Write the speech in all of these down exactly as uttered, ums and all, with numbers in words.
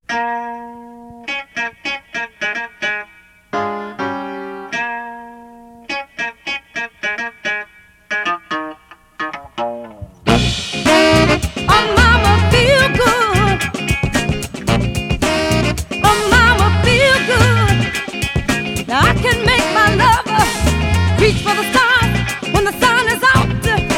Reach for the stars when the sun is out.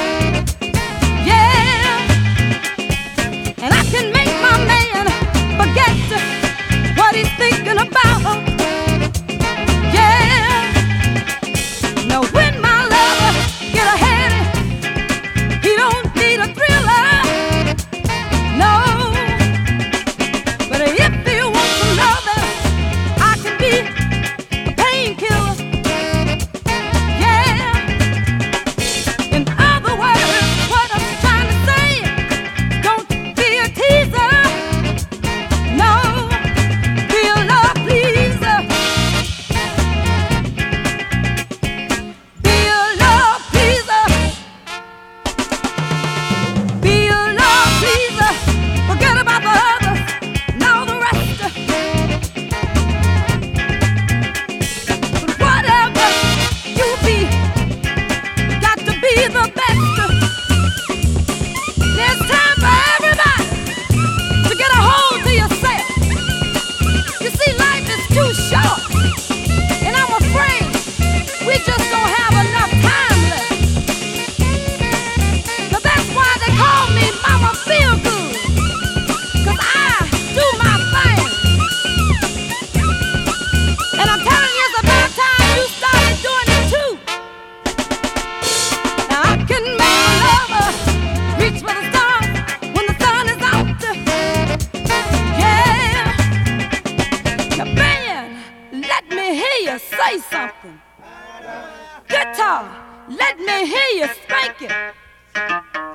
Yeah. And I can make my man forget what he's thinking about. Yeah. Now when my lover get ahead, he don't need a thriller. No. But if he wants some loving, I can be a painkiller. Say something. Guitar, let me hear you spank it.